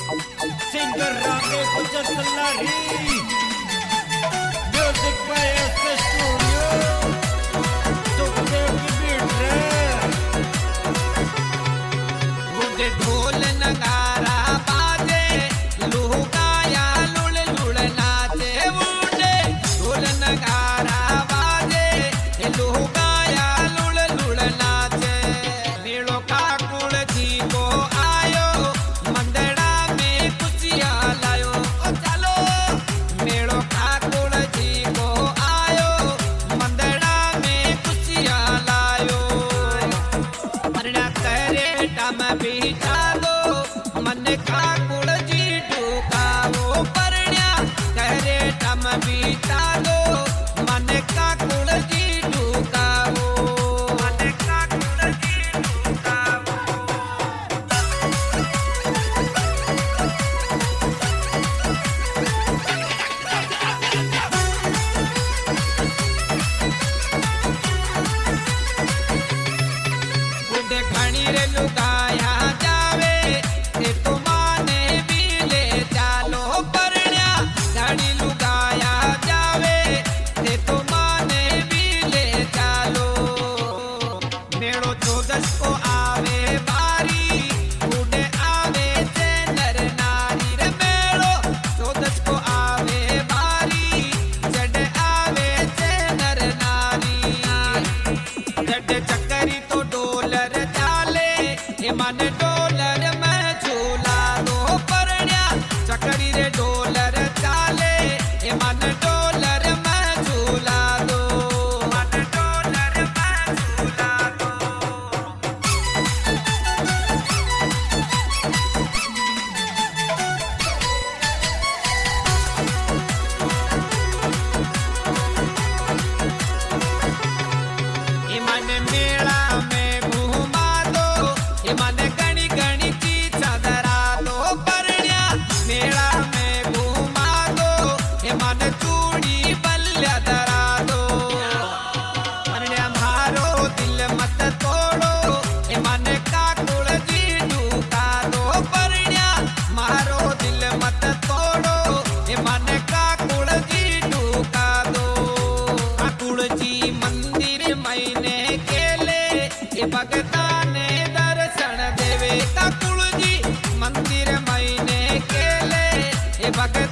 Singer Radhe Gujar Sallari, music by SK studio, Sukhdev की beat रे। मुझे ढोल नगारा बाजे, लुगाया लुड़ लुड़ नाचे। मुझे ढोल नगारा बाजे, लुगाया लुड़ लुड़ नाचे। मेड़ो का कुल जी को आयो, मंदड़ा में कुचिया लायो। ओ चलो मेड़ो का कुल जी को आयो, मंदड़ा में कुचिया लायो। मरना करे टम बिठा दो, मन का कुल जी ढुकाओ। परण्या करे टम बिठा दो, मन का कुल जी ढुकाओ। मन का कुल जी ढुकाओ। बुढ़े घणी रे लुगाया जावे, ते तो माने भी ले चालो। परण्या घणी लुगाया जावे, ते तो माने भी ले चालो। मेड़ो 14 को आवे बारी, बूढ़े आवे से नर नारी रे। मेड़ो 14 को आवे बारी, जड़ आवे से नर नारी। जड़ चक्करी तो डोलर चाले, ए मन डोलर में झूला दो। परण्या चक्करी रे डोलर चाले, ए मन डोलर में झूला दो। मन डोलर में झूला दो। ए मन मेला में घुमा दो, ए मन गणी गणी चीज धरा दो। परण्या मेला में घुमा दो, ए मन चूड़ी बल्ल्या धरा दो। परण्या मारो दिल मत तोड़ो, ए मन का कुल जी ढुका दो। परण्या मारो दिल मत तोड़ो, ए मन का कुल जी ढुका दो। कुल जी मंदिर मैंने केले, ए भगता ने दर्शन देवे। कुल जी मंदिर मैंने केले, ए भगता